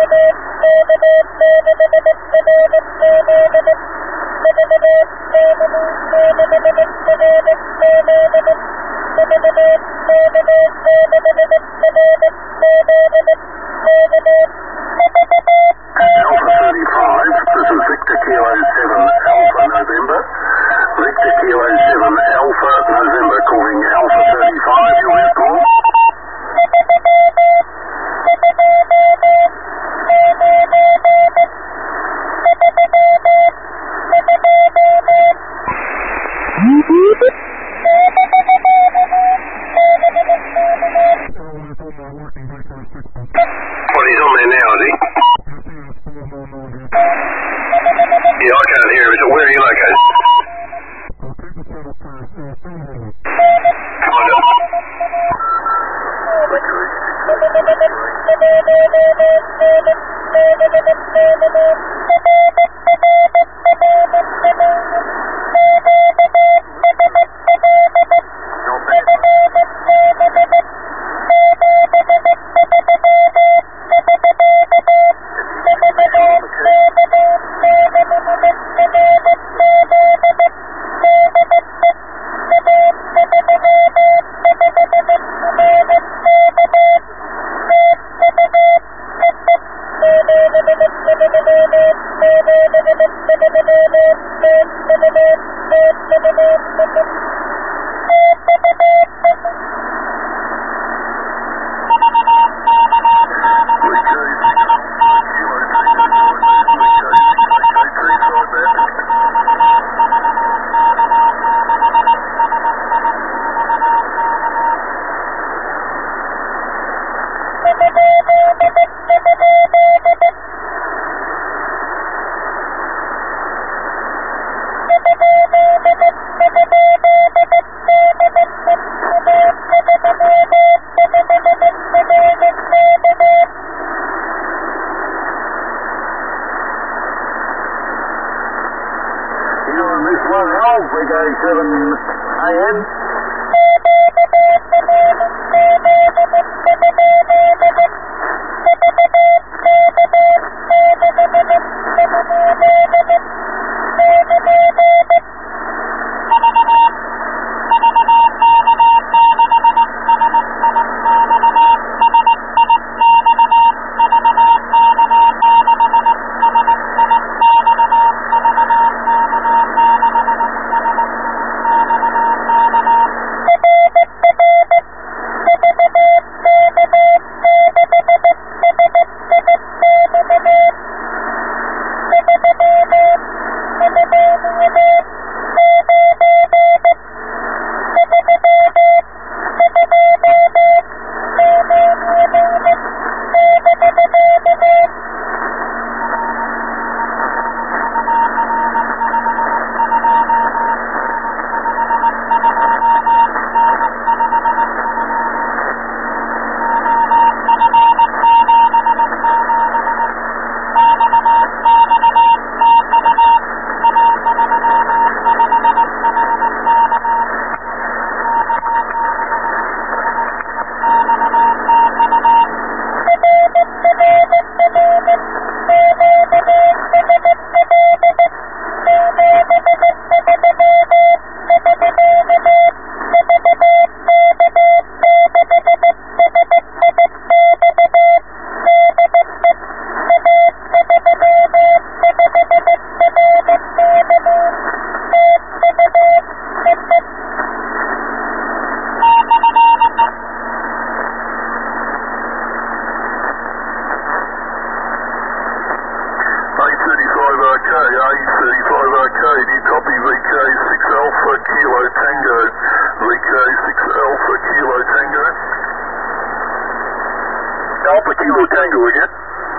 Alpha Kilo Tango again.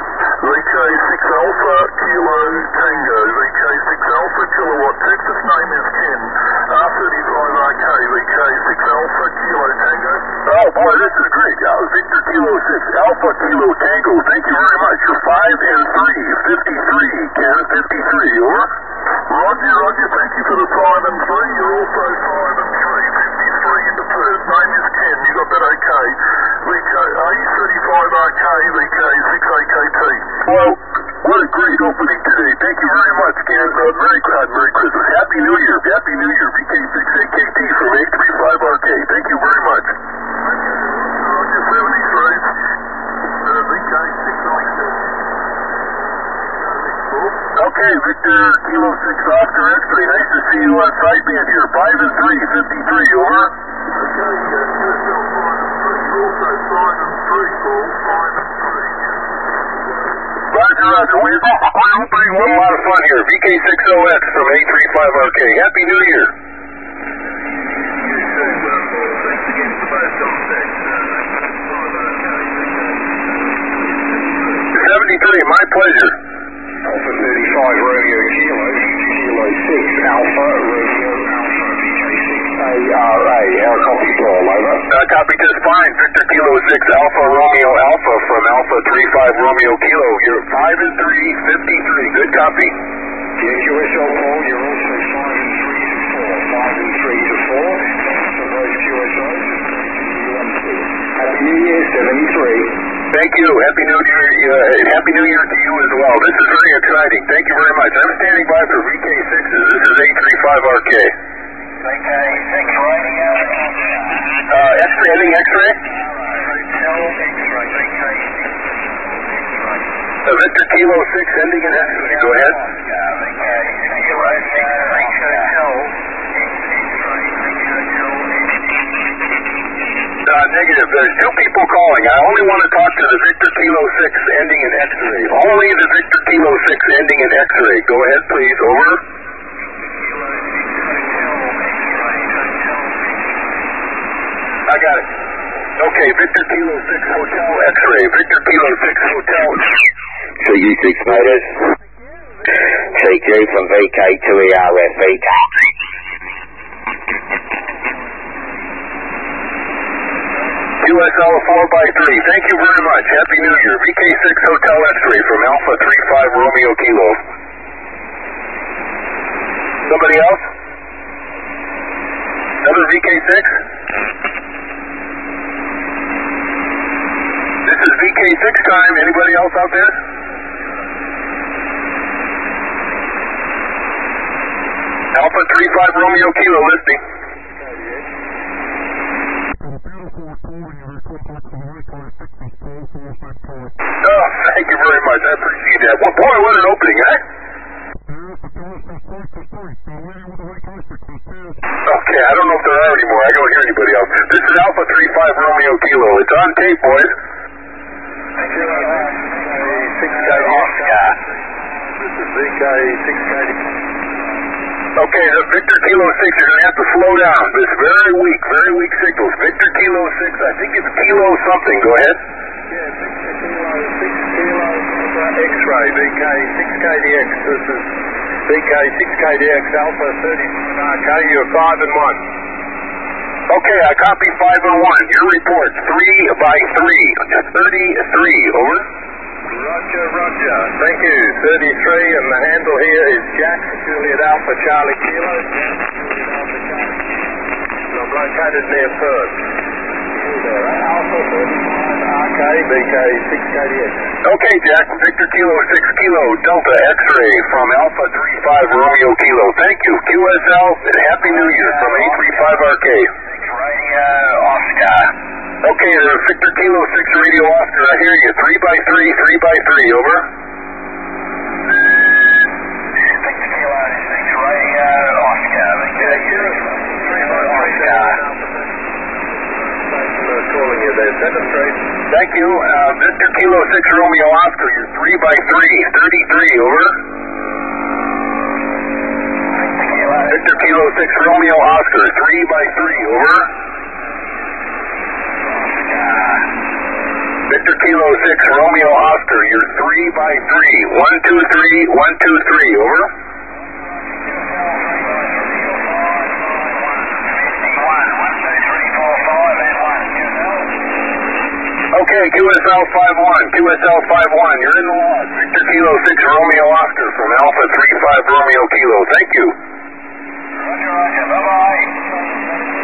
VK6 Alpha Kilo Tango. VK6 Alpha Kilowatt Texas. Name is Ken. R35RK. VK6 Alpha Kilo Tango. Oh boy, this is great. Victor Kilo 6 Alpha Kilo Tango. Thank you very much. You're 5 and 3. 53. Ken, 53. Over. Roger, Roger. Thank you for the 5 and 3. You're also 5 and 3. 53 into Perth. Name is Ken. You got that okay? VK A35RK. VK6AKT. Well, what a great opening today. Thank you very much, Ken. Merry Christmas. Happy New Year. Happy New Year, VK6AKT from 835RK. Thank you very much. Roger, 73. VK697. Okay, Victor, Kilo 6 Oscar X-ray. Nice to see you on sideband here. 5 and 3, 53, over. Okay, QSL 5 and 3. You're also 5 and 3, Paul. 5 and 3. Roger. We're opening a lot of fun here. VK6OX from 835RK. Happy New Year. You too, Paul. Thanks again for both contacts. 73, my pleasure. Alpha 35 Romeo Kilo, Kilo 6 Alpha Romeo Alpha VK6ARA. How copy, Paul? Over. Copy just fine. Victor Kilo 6 Alpha Romeo Alpha from Alpha 35 Romeo Kilo. You're 5 and 3, 53. Good copy. QSL Paul, you're also 5 and 3 to 4. 5 and 3 to 4. For both QSOs. Happy New Year, 73. Thank you. Happy New Year. Happy New Year to you as well. This is very exciting. Thank you very much. I'm standing by for VK6s. This is 835RK. VK6 radio. X-ray, ending X-ray? Hotel X-ray, VK6. Victor Kilo 6 ending in X-ray. Go ahead. VK6 Hotel Negative. There's two people calling. I only want to talk to the Victor Kilo 6 ending in X-ray. Only the Victor Kilo 6 ending in X-ray. Go ahead, please. Over. I got it. Okay, Victor Kilo 6 Hotel X-ray. Victor Kilo 6 Hotel. So you 6 meters. CQ from VK2ERF. VK. QSL 4x3. Thank you very much. Happy New Year. VK6 Hotel X-ray from Alpha 35 Romeo Kilo. Somebody else? Another VK6? This is VK6 time. Anybody else out there? Alpha 35 Romeo Kilo listening. Oh, thank you very much. I appreciate that. Well, boy, what an opening, eh? Okay, I don't know if there are anymore. I don't hear anybody else. This is Alpha 35 Romeo Kilo. It's on tape, boys. This is VK680. Okay, the Victor Kilo 6, you're going to have to slow down. This very weak signals. Victor Kilo 6, I think it's Kilo something. Go ahead. Yeah, Victor Kilo 6 Kilo X-ray, VK6KDX. This is VK6KDX Alpha 35RK. You're 5 and 1. Okay, I copy 5 and 1. Your report, 3 by 3. 33, over. Roger. Thank you. 33, and the handle here is Jack, Juliet Alpha Charlie Kilo. I'm located near Perth. Alpha 35RK, VK6KDX. Okay, Jack. Victor Kilo 6 Kilo Delta X-ray from Alpha 35 Romeo Kilo. Thank you. QSL, and Happy New Year from 835RK. Radio Oscar. Okay, there's Victor Kilo 6 Radio Oscar. I hear you. 3 by 3, 3 by 3, over. Victor Kilo 6 Radio Oscar. Calling you there, 7-3. Thank you. Victor Kilo 6 Romeo Oscar, you're 3 by 3, 33, over. Victor Kilo 6 Romeo Oscar, 3 by 3, over. Victor Kilo 6 Romeo Oscar, you're 3 by 3, 1, 2, 3, 1, 2, 3, over. Okay, QSL 51, QSL 51, you're in the log. Victor Kilo 6 Romeo Oscar from Alpha 35 Romeo Kilo. Thank you. Roger, bye-bye.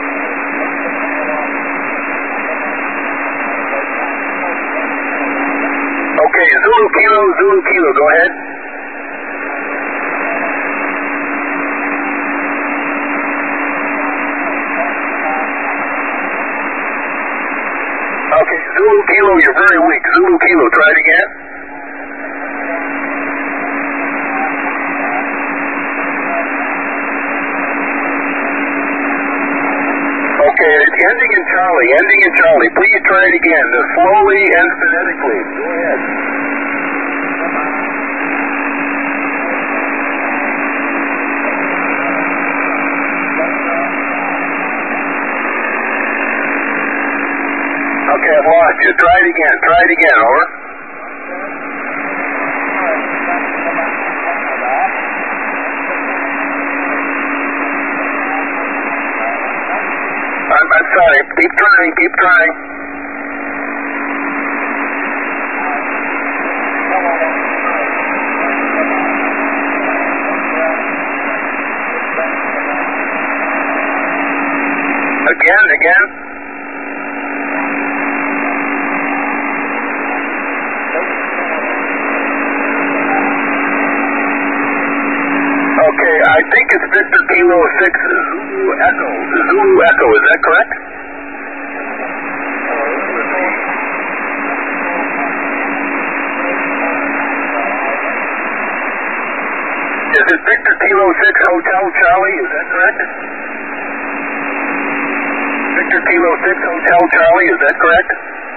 Okay, Zulu Kilo, go ahead. Okay, Zulu Kilo, you're very weak. Zulu Kilo, try it again. Okay, it's ending in Charlie. Please try it again, slowly and phonetically. Go ahead. Okay, I've lost you. Try it again, over. I'm sorry. Keep trying. Again. Okay, I think it's Victor Kilo 6 Zulu Echo, is that correct? Is it Victor Kilo 6 Hotel Charlie, is that correct? Victor Kilo 6 Hotel Charlie, is that correct?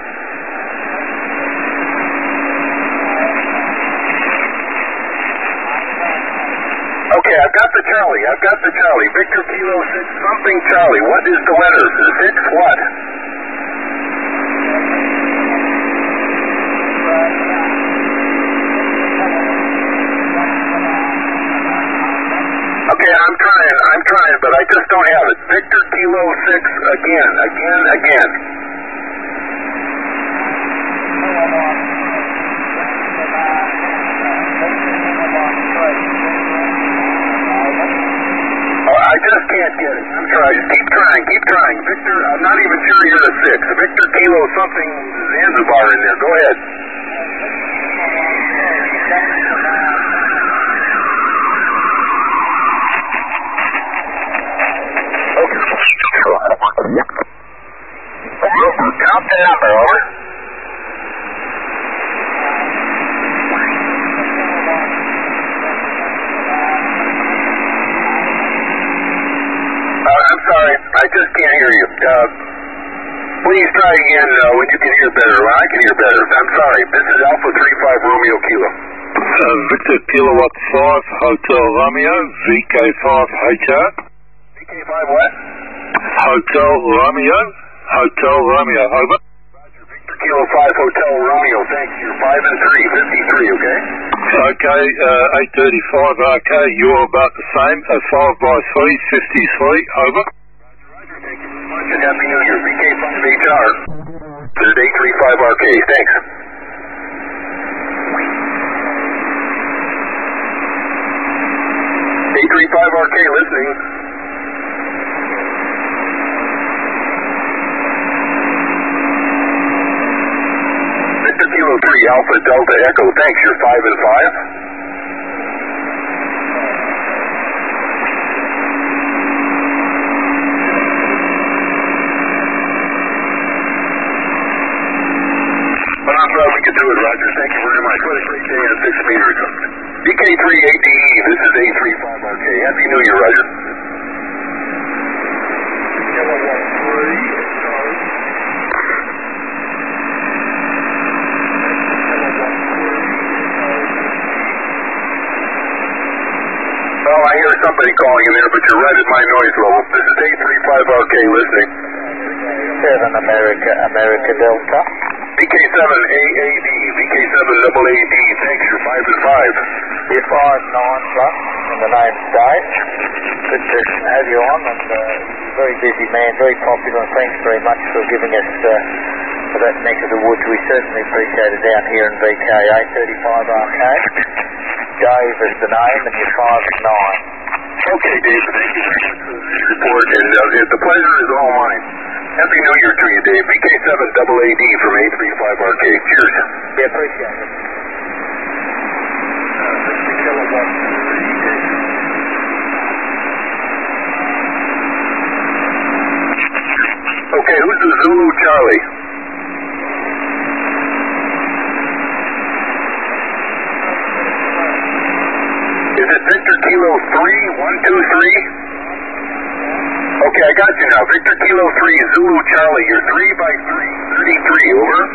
Okay, I've got the Charlie. Victor Kilo 6 something Charlie. What is the letter? 6 what? Okay, I'm trying, but I just don't have it. Victor Kilo 6 again. I just can't get it. I'm trying. Keep trying. Victor, I'm not even sure you're a 6. Victor Kilo something Zanzibar in there. Go ahead. Count the number, over. I'm sorry, I just can't hear you. Please try again when you can hear better. When I can hear better. I'm sorry. This is Alpha 35 Romeo Kilo. Victor Kilowatt 5 Hotel Romeo, VK5HR. VK5 what? Hotel Romeo, over. Roger, Victor Kilo 5 Hotel Romeo, thanks. You're 5 and 3, 53, okay? Okay, 835 RK, you're about the same, 5 by 3, 53, over. Roger, thank you very much, and Happy New Year. VK5HR. This is 835 RK, thanks. 835 RK, listening. Victor Kilo 3 Alpha Delta Echo, thanks. You're 5 and 5. But I'm glad we could do it, Roger. Thank you very much. What a great day at 6 meters. DK3ADE, this is 835RK. Happy New Year, Roger. Well, I hear somebody calling in there, but you're right at my noise level. This is 835RK listening. 7 America Delta. VK7AAD, VK7AAD, thanks, you're 5 and 5. You're 5-9 plus, and the name's Dave. Good to have you on, and very busy man, very popular, and thanks very much for giving us for that neck of the woods. We certainly appreciate it down here in VK 835RK. Dave is the name, and you're 5 and 9. Okay, Dave, thank you very much for this report, and the pleasure is all mine. Happy New Year to you, Dave. VK7AAD from 835RK. Cheers. Yeah, appreciate it. Is it Victor Kilo 3123? Okay, I got you now. Victor Kilo 3, Zulu Charlie. You're 3 by 3, 33, over.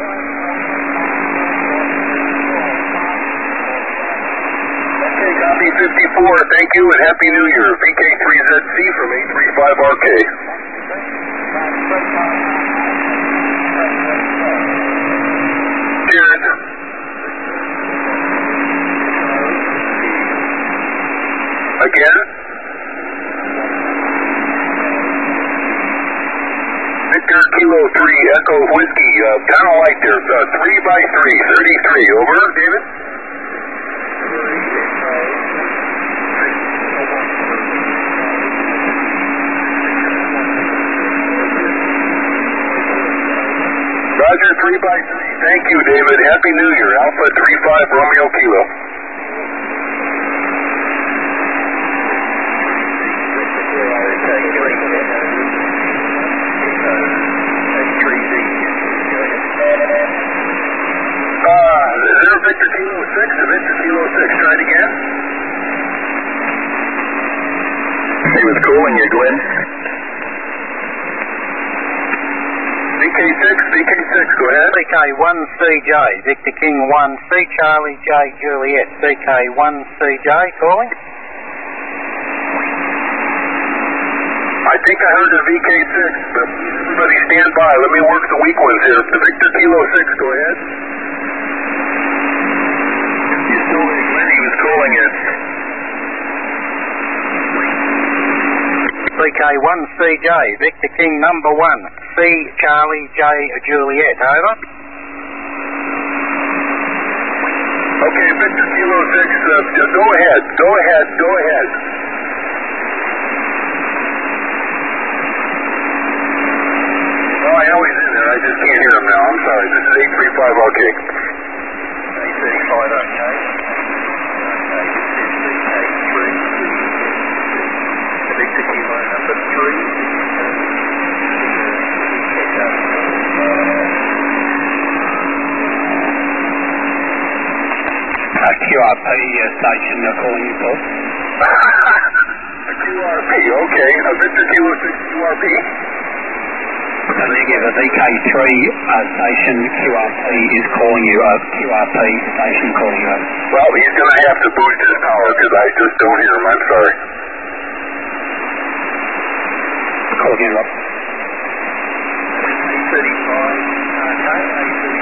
Okay, copy 54. Thank you and Happy New Year. VK3ZC from 835RK. Cheers. Again? Victor Kilo 3, Echo Whiskey, kind of light there, 3 by 3, 33, over, David? Roger, 3 by 3, thank you, David, Happy New Year, Alpha 35 Romeo Kilo. Is there a Victor Kilo 6? A Victor Kilo 6, try it again. He was calling you, Glenn. VK6, go ahead. VK1CJ, Victor King 1C, Charlie J Juliet, VK1CJ calling. I think I heard a VK6, but everybody stand by. Let me work the weak ones here. The Victor Kilo 6, go ahead. You still there, Glenn? He was calling you. VK1CJ, Victor King number 1, C Charlie J Juliet, over. Okay, Victor Kilo 6, go ahead. Oh, I know he's in there, I just can't hear him now, I'm sorry. This is 835RK. 835RK. Victor Kilo number 3. QRP station are calling you, Paul. A QRP, okay. A Victor Kilo 6 QRP. Negative, a VK3 station QRP is calling you, a QRP station calling you. Well, he's going to have to boost his power because I just don't hear him, I'm sorry. Call again, Rob. 835,